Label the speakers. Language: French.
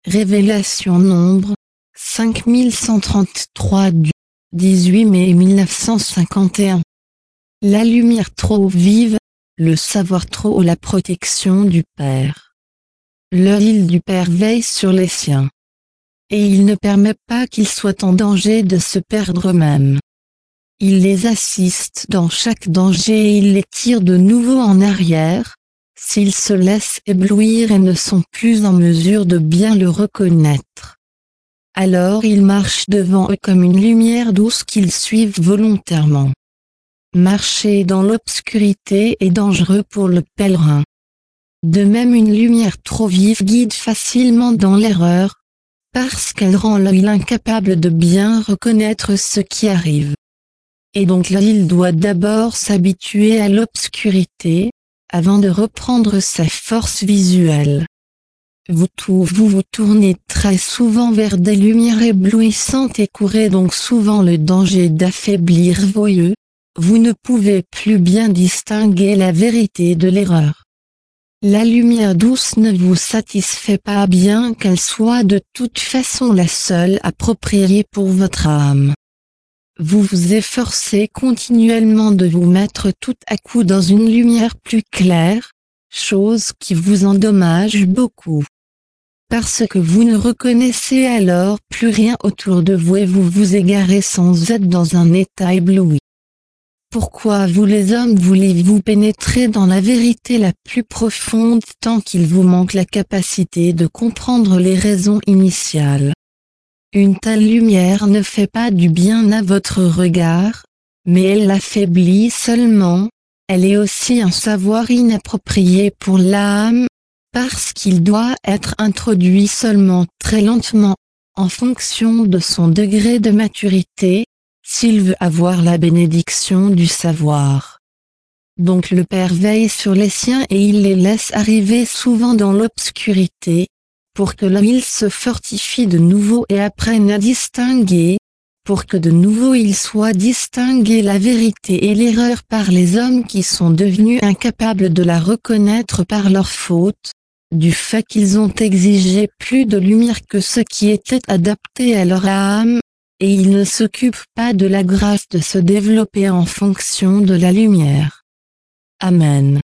Speaker 1: Révélation nombre 5133 du 18 mai 1951. La lumière trop vive, le savoir trop ou la protection du Père. L'œil du Père veille sur les siens. Et il ne permet pas qu'ils soient en danger de se perdre eux-mêmes. Il les assiste dans chaque danger et il les tire de nouveau en arrière, s'ils se laissent éblouir et ne sont plus en mesure de bien le reconnaître. Alors il marche devant eux comme une lumière douce qu'ils suivent volontairement. Marcher dans l'obscurité est dangereux pour le pèlerin. De même une lumière trop vive guide facilement dans l'erreur, parce qu'elle rend l'œil incapable de bien reconnaître ce qui arrive. Et donc l'œil doit d'abord s'habituer à l'obscurité, avant de reprendre sa force visuelle. Vous vous tournez très souvent vers des lumières éblouissantes et courez donc souvent le danger d'affaiblir vos yeux. Vous ne pouvez plus bien distinguer la vérité de l'erreur. La lumière douce ne vous satisfait pas bien qu'elle soit de toute façon la seule appropriée pour votre âme. Vous vous efforcez continuellement de vous mettre tout à coup dans une lumière plus claire, chose qui vous endommage beaucoup. Parce que vous ne reconnaissez alors plus rien autour de vous et vous vous égarez sans être dans un état ébloui. Pourquoi vous les hommes voulez-vous pénétrer dans la vérité la plus profonde tant qu'il vous manque la capacité de comprendre les raisons initiales? Une telle lumière ne fait pas du bien à votre regard, mais elle l'affaiblit seulement. Elle est aussi un savoir inapproprié pour l'âme, parce qu'il doit être introduit seulement très lentement, en fonction de son degré de maturité, s'il veut avoir la bénédiction du savoir. Donc le Père veille sur les siens et il les laisse arriver souvent dans l'obscurité, pour que là ils se fortifient de nouveau et apprennent à distinguer, pour que de nouveau il soit distingué la vérité et l'erreur par les hommes qui sont devenus incapables de la reconnaître par leur faute, du fait qu'ils ont exigé plus de lumière que ce qui était adapté à leur âme, et ils ne s'occupent pas de la grâce de se développer en fonction de la lumière. Amen.